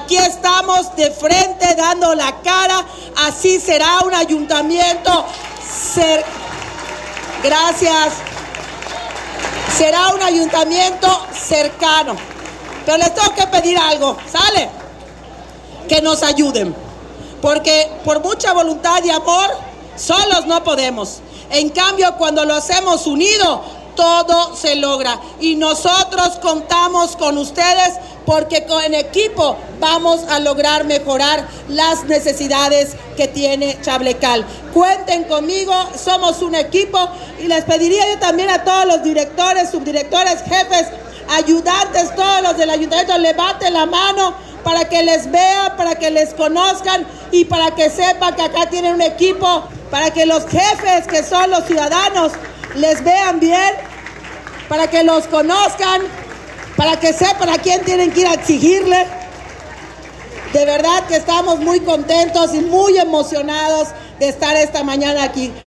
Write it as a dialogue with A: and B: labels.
A: Aquí estamos de frente dando la cara. Así será un ayuntamiento. Gracias. Será un ayuntamiento cercano. Pero les tengo que pedir algo, ¿sale? Que nos ayuden. Porque por mucha voluntad y amor, solos no podemos. En cambio, cuando lo hacemos unido, todo se logra. Y nosotros contamos con ustedes porque en equipo vamos a lograr mejorar las necesidades que tiene Chablecal. Cuenten conmigo, somos un equipo y les pediría yo también a todos los directores, subdirectores, jefes, ayudantes, todos los del ayuntamiento, levanten la mano para que les vean, para que les conozcan y para que sepan que acá tienen un equipo, para que los jefes, que son los ciudadanos, les vean bien, para que los conozcan, para que sepan a quién tienen que ir a exigirle. De verdad que estamos muy contentos y muy emocionados de estar esta mañana aquí.